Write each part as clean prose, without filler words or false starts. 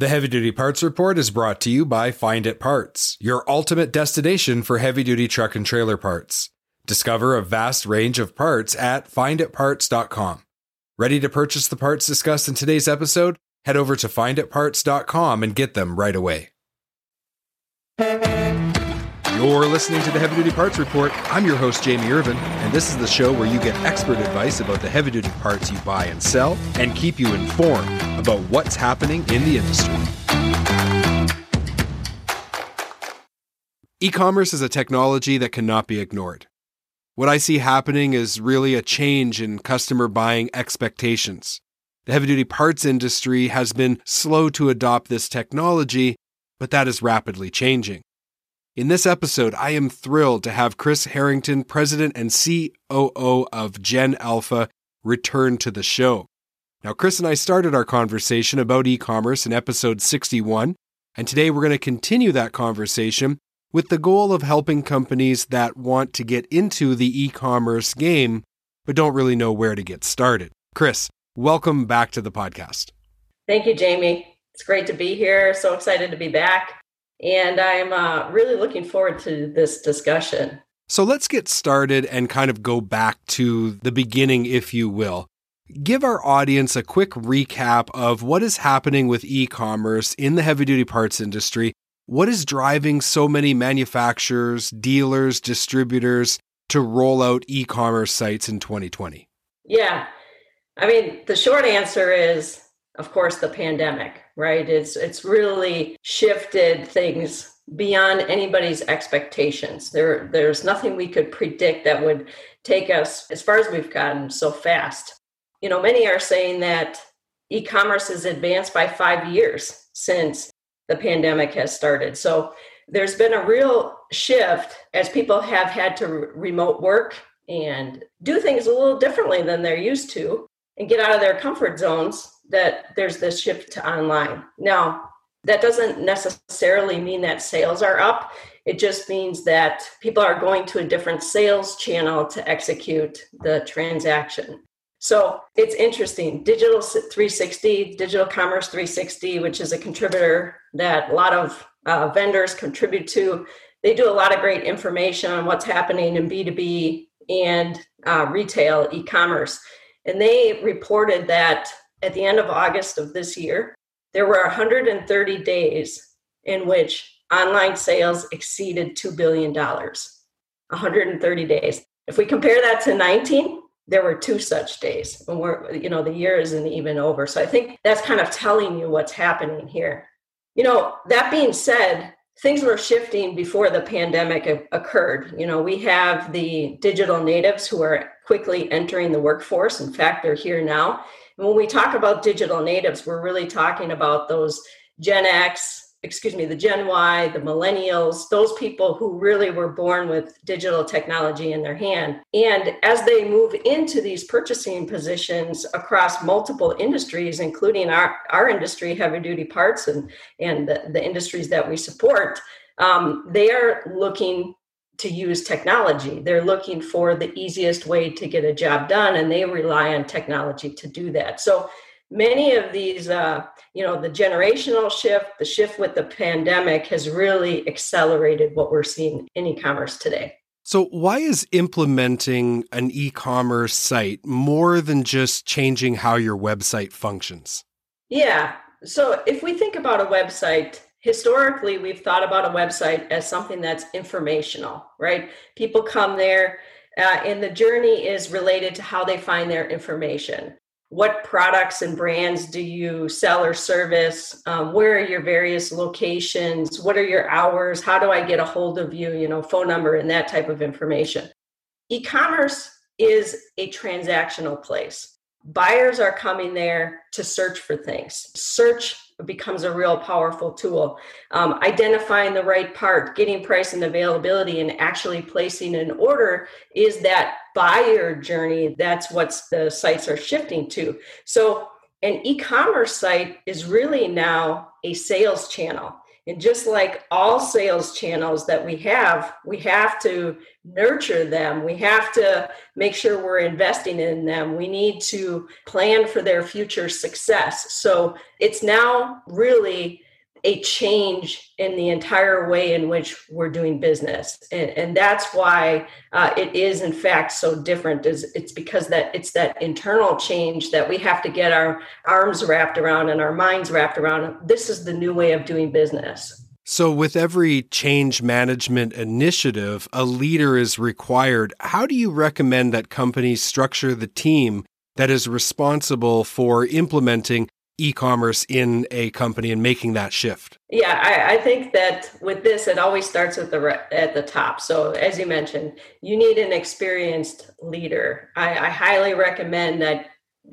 The Heavy Duty Parts Report is brought to you by Find It Parts, your ultimate destination for heavy-duty truck and trailer parts. Discover a vast range of parts at finditparts.com. Ready to purchase the parts discussed in today's episode? Head over to finditparts.com and get them right away. You're listening to the Heavy Duty Parts Report. I'm your host, Jamie Irvin, and this is the show where you get expert advice about the heavy-duty parts you buy and sell and keep you informed about what's happening in the industry. E-commerce is a technology that cannot be ignored. What I see happening is really a change in customer buying expectations. The heavy-duty parts industry has been slow to adopt this technology, but that is rapidly changing. In this episode, I am thrilled to have Chris Harrington, President and COO of Gen Alpha, return to the show. Now, Chris and I started our conversation about e-commerce in episode 61, and today we're going to continue that conversation with the goal of helping companies that want to get into the e-commerce game, but don't really know where to get started. Chris, welcome back to the podcast. Thank you, Jamie. It's great to be here. So excited to be back. And I'm really looking forward to this discussion. So let's get started and kind of go back to the beginning, if you will. Give our audience a quick recap of what is happening with e-commerce in the heavy-duty parts industry. What is driving so many manufacturers, dealers, distributors to roll out e-commerce sites in 2020? Yeah. I mean, the short answer is, of course, the pandemic, right? It's really shifted things beyond anybody's expectations. There's nothing we could predict that would take us as far as we've gotten so fast. You know, many are saying that e-commerce has advanced by 5 years since the pandemic has started. So there's been a real shift as people have had to remote work and do things a little differently than they're used to and get out of their comfort zones, that there's this shift to online. Now, that doesn't necessarily mean that sales are up. It just means that people are going to a different sales channel to execute the transaction. So it's interesting. Digital 360, Digital Commerce 360, which is a contributor that a lot of vendors contribute to. They do a lot of great information on what's happening in B2B and retail e-commerce. And they reported that at the end of August of this year, there were 130 days in which online sales exceeded $2 billion. 130 days. If we compare that to 19, there were 2 such days. And the year isn't even over. So I think that's kind of telling you what's happening here. You know, that being said, things were shifting before the pandemic occurred. You know, we have the digital natives who are quickly entering the workforce. In fact, they're here now. And when we talk about digital natives, we're really talking about those the Gen Y, the millennials, those people who really were born with digital technology in their hand. And as they move into these purchasing positions across multiple industries, including our industry, heavy duty parts and the industries that we support, they are looking to use technology. They're looking for the easiest way to get a job done, and they rely on technology to do that. So many of these, the generational shift, the shift with the pandemic has really accelerated what we're seeing in e-commerce today. So why is implementing an e-commerce site more than just changing how your website functions? Yeah. So if we think about a website, historically, we've thought about a website as something that's informational, right? People come there and the journey is related to how they find their information. What products and brands do you sell or service? Where are your various locations? What are your hours? How do I get a hold of you? Phone number and that type of information. E-commerce is a transactional place. Buyers are coming there to search for things. Search becomes a real powerful tool. Identifying the right part, getting price and availability, and actually placing an order is that buyer journey. That's what the sites are shifting to. So an e-commerce site is really now a sales channel. And just like all sales channels that we have to nurture them. We have to make sure we're investing in them. We need to plan for their future success. So it's now really a change in the entire way in which we're doing business. And that's why it is, in fact, so different. It's because that it's that internal change that we have to get our arms wrapped around and our minds wrapped around. This is the new way of doing business. So with every change management initiative, a leader is required. How do you recommend that companies structure the team that is responsible for implementing e-commerce in a company and making that shift? Yeah, I think that with this, it always starts at the top. So as you mentioned, you need an experienced leader. I highly recommend that,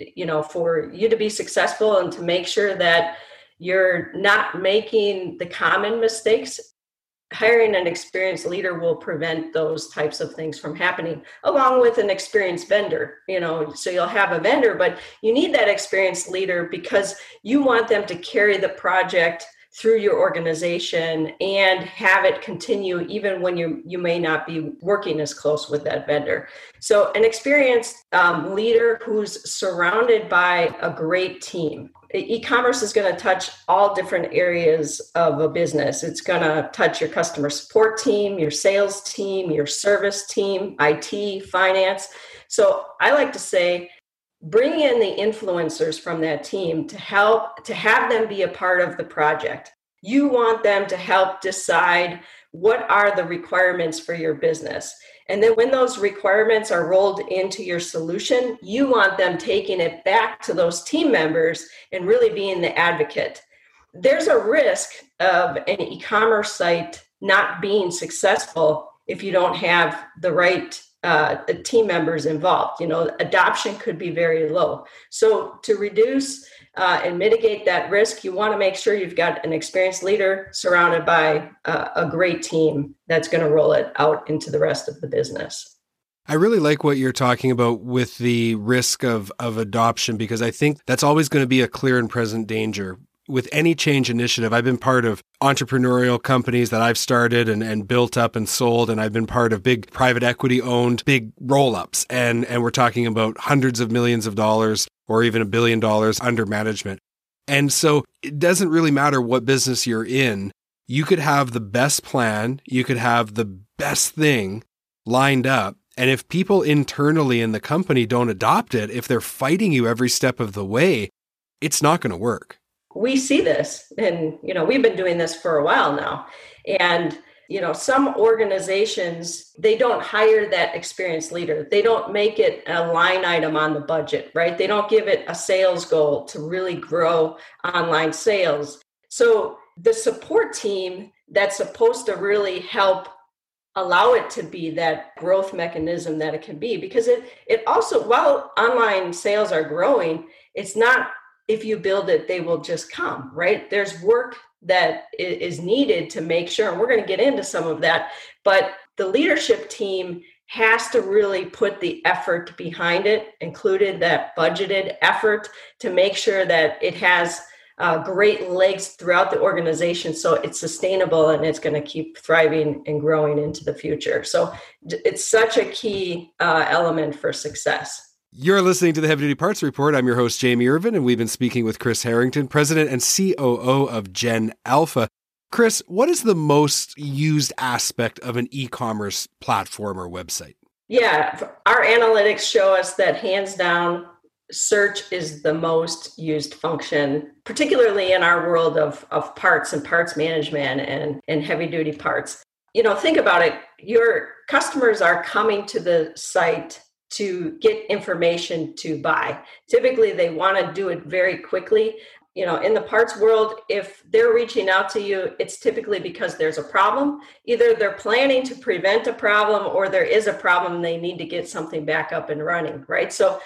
for you to be successful and to make sure that you're not making the common mistakes, hiring an experienced leader will prevent those types of things from happening, along with an experienced vendor. So you'll have a vendor, but you need that experienced leader because you want them to carry the project through your organization and have it continue even when you may not be working as close with that vendor. So an experienced leader who's surrounded by a great team. E-commerce is going to touch all different areas of a business. It's going to touch your customer support team, your sales team, your service team, IT, finance. So I like to say, bring in the influencers from that team to have them be a part of the project. You want them to help decide what are the requirements for your business. And then when those requirements are rolled into your solution, you want them taking it back to those team members and really being the advocate. There's a risk of an e-commerce site not being successful if you don't have the right team members involved. Adoption could be very low. So to reduce and mitigate that risk, you want to make sure you've got an experienced leader surrounded by a great team that's going to roll it out into the rest of the business. I really like what you're talking about with the risk of adoption, because I think that's always going to be a clear and present danger. With any change initiative, I've been part of entrepreneurial companies that I've started and built up and sold, and I've been part of big private equity owned big roll-ups. And we're talking about hundreds of millions of dollars or even $1 billion under management. And so it doesn't really matter what business you're in. You could have the best plan, you could have the best thing lined up. And if people internally in the company don't adopt it, if they're fighting you every step of the way, it's not going to work. We see this, and we've been doing this for a while now. And some organizations, they don't hire that experienced leader. They don't make it a line item on the budget, right? They don't give it a sales goal to really grow online sales. So the support team that's supposed to really help allow it to be that growth mechanism that it can be, because it also, while online sales are growing, it's not, if you build it, they will just come, right? There's work that is needed to make sure, and we're going to get into some of that, but the leadership team has to really put the effort behind it, included that budgeted effort, to make sure that it has great legs throughout the organization so it's sustainable and it's going to keep thriving and growing into the future. So it's such a key element for success. You're listening to the Heavy Duty Parts Report. I'm your host, Jamie Irvin, and we've been speaking with Chris Harrington, President and COO of Gen Alpha. Chris, what is the most used aspect of an e-commerce platform or website? Yeah, our analytics show us that hands down, search is the most used function, particularly in our world of parts and parts management and heavy duty parts. Think about it. Your customers are coming to the site to get information to buy. Typically, they want to do it very quickly. In the parts world, if they're reaching out to you, it's typically because there's a problem. Either they're planning to prevent a problem or there is a problem and they need to get something back up and running, right? So,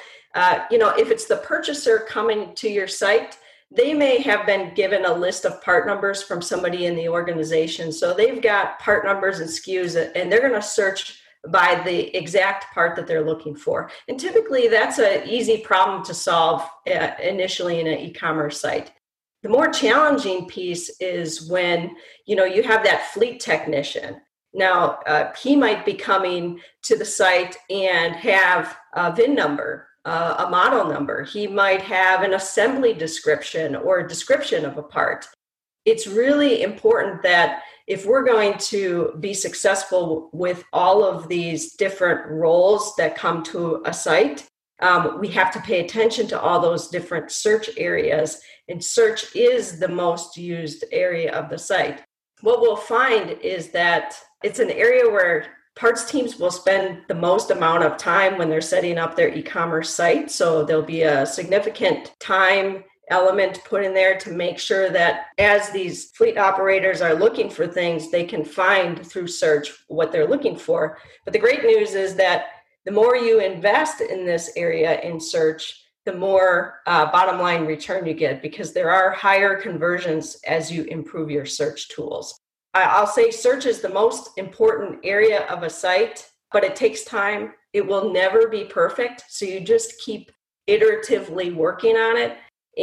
if it's the purchaser coming to your site, they may have been given a list of part numbers from somebody in the organization. So they've got part numbers and SKUs, and they're going to search by the exact part that they're looking for. And typically that's an easy problem to solve initially in an e-commerce site. The more challenging piece is when, you have that fleet technician. Now, he might be coming to the site and have a VIN number, a model number. He might have an assembly description or a description of a part. It's really important that if we're going to be successful with all of these different roles that come to a site, we have to pay attention to all those different search areas. And search is the most used area of the site. What we'll find is that it's an area where parts teams will spend the most amount of time when they're setting up their e-commerce site. So there'll be a significant time element put in there to make sure that as these fleet operators are looking for things, they can find through search what they're looking for. But the great news is that the more you invest in this area in search, the more bottom line return you get, because there are higher conversions as you improve your search tools. I'll say search is the most important area of a site, but it takes time. It will never be perfect. So you just keep iteratively working on it.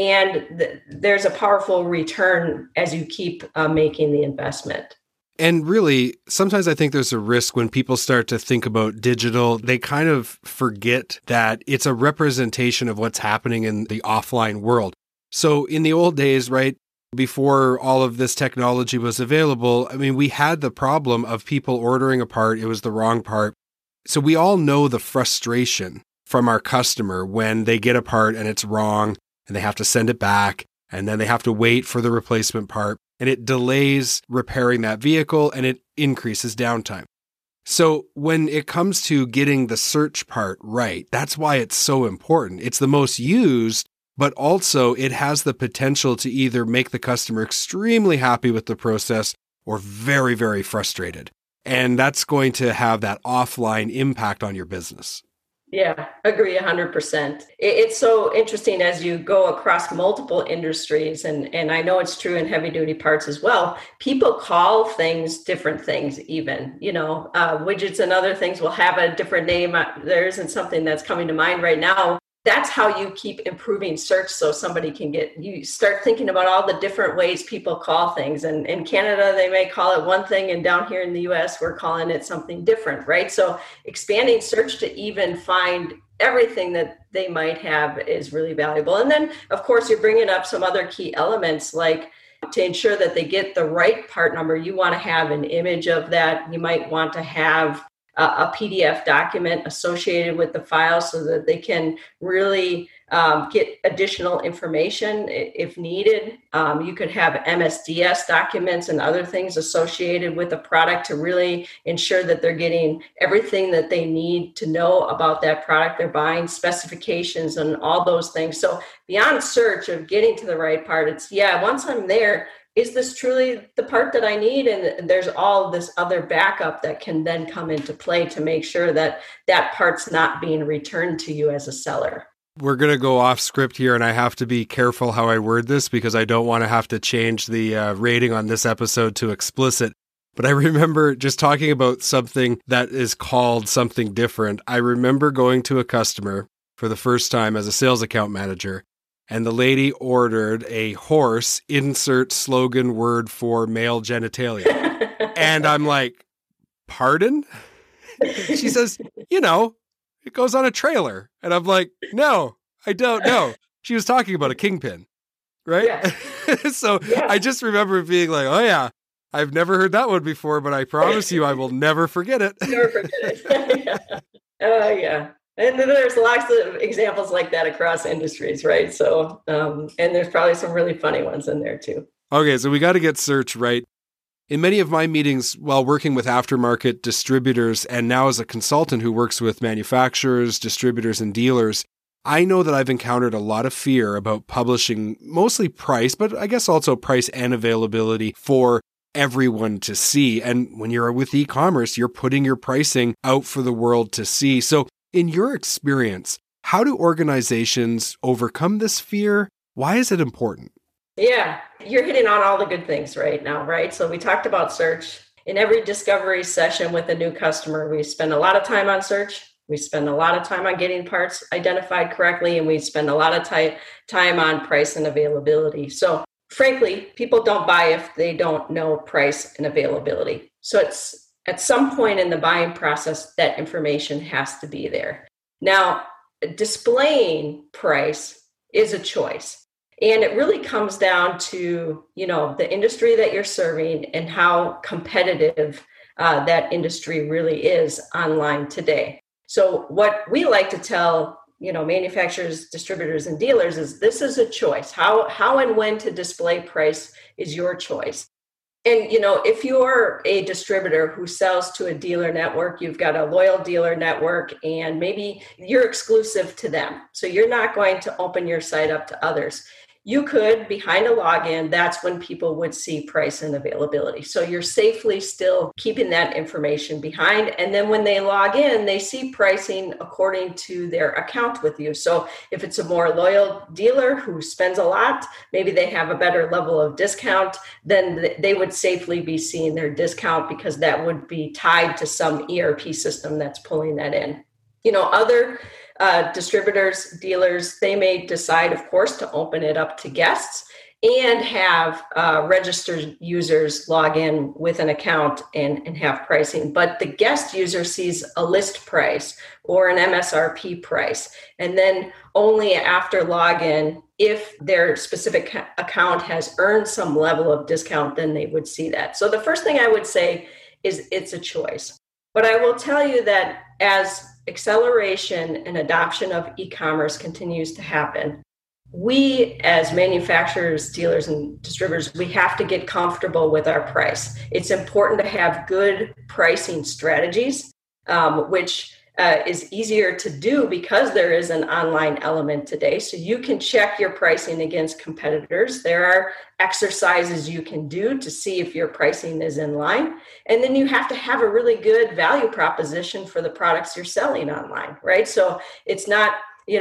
And there's a powerful return as you keep making the investment. And really, sometimes I think there's a risk when people start to think about digital, they kind of forget that it's a representation of what's happening in the offline world. So in the old days, right, before all of this technology was available, I mean, we had the problem of people ordering a part, it was the wrong part. So we all know the frustration from our customer when they get a part and it's wrong and they have to send it back and then they have to wait for the replacement part. And it delays repairing that vehicle and it increases downtime. So when it comes to getting the search part right, that's why it's so important. It's the most used, but also it has the potential to either make the customer extremely happy with the process or very, very frustrated. And that's going to have that offline impact on your business. Yeah, agree 100%. It's so interesting as you go across multiple industries, and I know it's true in heavy duty parts as well. People call things different things even, widgets and other things will have a different name. There isn't something that's coming to mind right now. That's how you keep improving search so somebody can you start thinking about all the different ways people call things. And in Canada, they may call it one thing, and down here in the US, we're calling it something different, right? So expanding search to even find everything that they might have is really valuable. And then, of course, you're bringing up some other key elements like to ensure that they get the right part number. You want to have an image of that. You might want to have a PDF document associated with the file so that they can really get additional information if needed. You could have MSDS documents and other things associated with the product to really ensure that they're getting everything that they need to know about that product they're buying, specifications and all those things. So beyond search of getting to the right part, it's, once I'm there, is this truly the part that I need? And there's all this other backup that can then come into play to make sure that that part's not being returned to you as a seller. We're going to go off script here, and I have to be careful how I word this because I don't want to have to change the rating on this episode to explicit. But I remember just talking about something that is called something different. I remember going to a customer for the first time as a sales account manager, and the lady ordered a horse, insert slogan word for male genitalia. And I'm like, pardon? She says, it goes on a trailer. And I'm like, no, I don't know. She was talking about a kingpin, right? Yeah. So yeah. I just remember being like, oh yeah, I've never heard that one before, but I promise you I will never forget it. Never forget it. Yeah. And there's lots of examples like that across industries, right? So, and there's probably some really funny ones in there too. Okay, so we got to get search right. In many of my meetings while working with aftermarket distributors and now as a consultant who works with manufacturers, distributors, and dealers, I know that I've encountered a lot of fear about publishing mostly price, but I guess also price and availability for everyone to see. And when you're with e-commerce, you're putting your pricing out for the world to see. So in your experience, how do organizations overcome this fear? Why is it important? Yeah, you're hitting on all the good things right now, right? So we talked about search. In every discovery session with a new customer, we spend a lot of time on search. We spend a lot of time on getting parts identified correctly, and we spend a lot of time on price and availability. So frankly, people don't buy if they don't know price and availability. So it's at some point in the buying process, that information has to be there. Now, displaying price is a choice. And it really comes down to, the industry that you're serving and how competitive that industry really is online today. So what we like to tell manufacturers, distributors, and dealers is this is a choice. How and when to display price is your choice. And if you're a distributor who sells to a dealer network, you've got a loyal dealer network, and maybe you're exclusive to them, so you're not going to open your site up to others. You could, behind a login, that's when people would see price and availability. So you're safely still keeping that information behind. And then when they log in, they see pricing according to their account with you. So if it's a more loyal dealer who spends a lot, maybe they have a better level of discount, then they would safely be seeing their discount because that would be tied to some ERP system that's pulling that in. Other distributors, dealers, they may decide, of course, to open it up to guests and have registered users log in with an account and have pricing. But the guest user sees a list price or an MSRP price. And then only after login, if their specific account has earned some level of discount, then they would see that. So the first thing I would say is it's a choice. But I will tell you that as acceleration and adoption of e-commerce continues to happen, we as manufacturers, dealers, and distributors, we have to get comfortable with our price. It's important to have good pricing strategies, which is easier to do because there is an online element today. So you can check your pricing against competitors. There are exercises you can do to see if your pricing is in line. And then you have to have a really good value proposition for the products you're selling online, right? So it's not,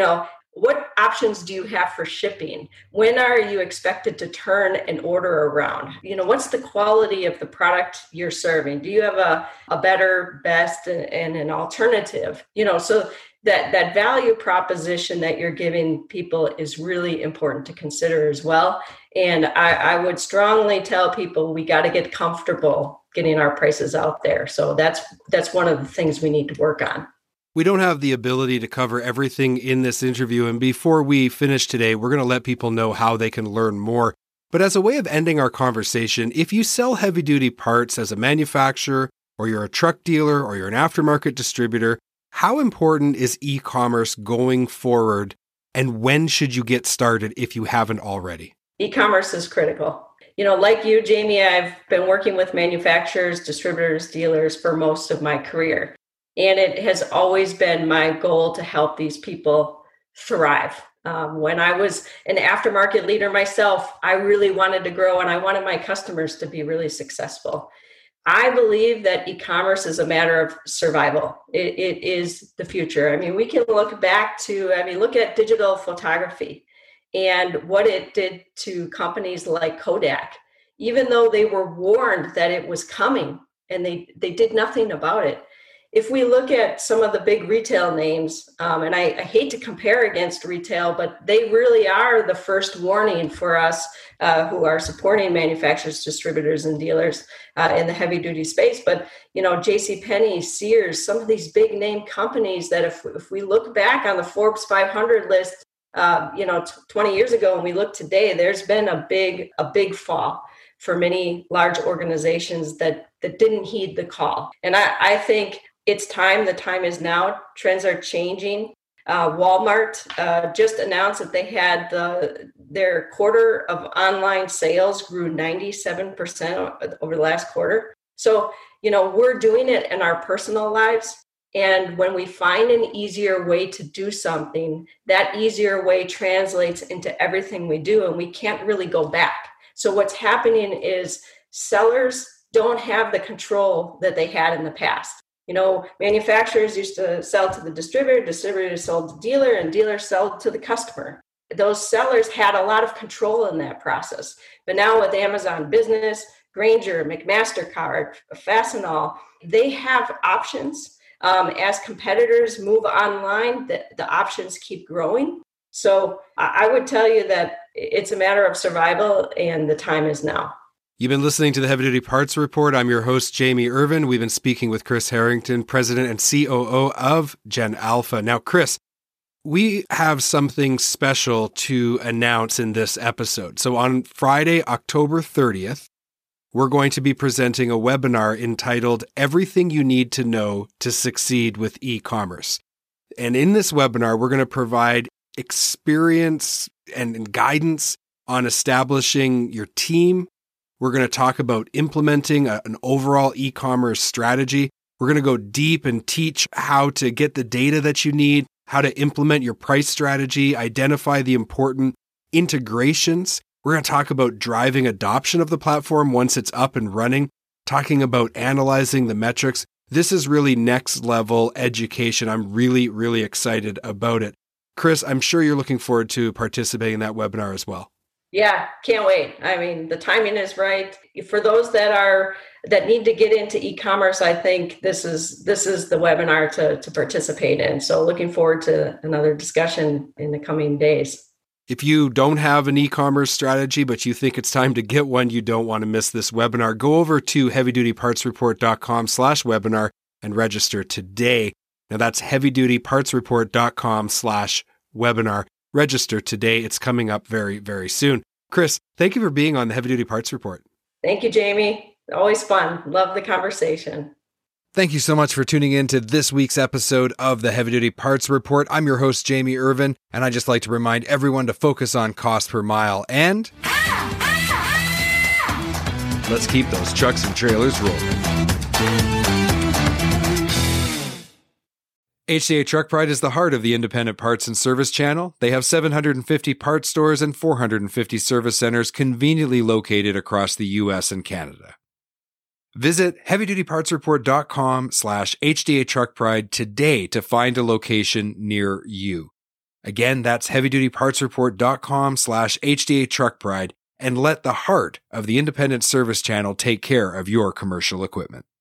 what options do you have for shipping? When are you expected to turn an order around? What's the quality of the product you're serving? Do you have a better, best, and an alternative? So that value proposition that you're giving people is really important to consider as well. And I would strongly tell people we got to get comfortable getting our prices out there. So that's one of the things we need to work on. We don't have the ability to cover everything in this interview, and before we finish today, we're going to let people know how they can learn more. But as a way of ending our conversation, if you sell heavy-duty parts as a manufacturer, or you're a truck dealer, or you're an aftermarket distributor, how important is e-commerce going forward, and when should you get started if you haven't already? E-commerce is critical. Like you, Jamie, I've been working with manufacturers, distributors, dealers for most of my career. And it has always been my goal to help these people thrive. When I was an aftermarket leader myself, I really wanted to grow and I wanted my customers to be really successful. I believe that e-commerce is a matter of survival. It is the future. We can look look at digital photography and what it did to companies like Kodak, even though they were warned that it was coming and they did nothing about it. If we look at some of the big retail names, and I hate to compare against retail, but they really are the first warning for us who are supporting manufacturers, distributors, and dealers in the heavy-duty space. But, JCPenney, Sears, some of these big name companies that if we look back on the Forbes 500 list, 20 years ago, and we look today, there's been a big fall for many large organizations that didn't heed the call. And I think it's time. The time is now. Trends are changing. Walmart just announced that they had their quarter of online sales grew 97% over the last quarter. So, we're doing it in our personal lives. And when we find an easier way to do something, that easier way translates into everything we do, and we can't really go back. So what's happening is sellers don't have the control that they had in the past. Manufacturers used to sell to the distributor, distributors sold to dealer, and dealers sold to the customer. Those sellers had a lot of control in that process. But now with Amazon Business, Grainger, McMaster-Carr, Fastenal, they have options. As competitors move online, the options keep growing. So I would tell you that it's a matter of survival, and the time is now. You've been listening to the Heavy Duty Parts Report. I'm your host, Jamie Irvin. We've been speaking with Chris Harrington, President and COO of Gen Alpha. Now, Chris, we have something special to announce in this episode. So on Friday, October 30th, we're going to be presenting a webinar entitled Everything You Need to Know to Succeed with E-Commerce. And in this webinar, we're going to provide experience and guidance on establishing your team. We're going to talk about implementing an overall e-commerce strategy. We're going to go deep and teach how to get the data that you need, how to implement your price strategy, identify the important integrations. We're going to talk about driving adoption of the platform once it's up and running, talking about analyzing the metrics. This is really next level education. I'm really, really excited about it. Chris, I'm sure you're looking forward to participating in that webinar as well. Yeah, can't wait. I mean, the timing is right. For those that need to get into e-commerce, I think this is the webinar to participate in. So looking forward to another discussion in the coming days. If you don't have an e-commerce strategy, but you think it's time to get one, you don't want to miss this webinar, go over to heavydutypartsreport.com/webinar and register today. Now that's heavydutypartsreport.com/webinar. Register today. It's coming up very, very soon. Chris, thank you for being on the Heavy Duty Parts Report. Thank you, Jamie. Always fun. Love the conversation. Thank you so much for tuning in to this week's episode of the Heavy Duty Parts Report. I'm your host, Jamie Irvin, and I'd just like to remind everyone to focus on cost per mile and let's keep those trucks and trailers rolling. HDA Truck Pride is the heart of the independent parts and service channel. They have 750 parts stores and 450 service centers conveniently located across the U.S. and Canada. Visit heavydutypartsreport.com/HDA Truck Pride today to find a location near you. Again, that's heavydutypartsreport.com/HDA Truck Pride and let the heart of the independent service channel take care of your commercial equipment.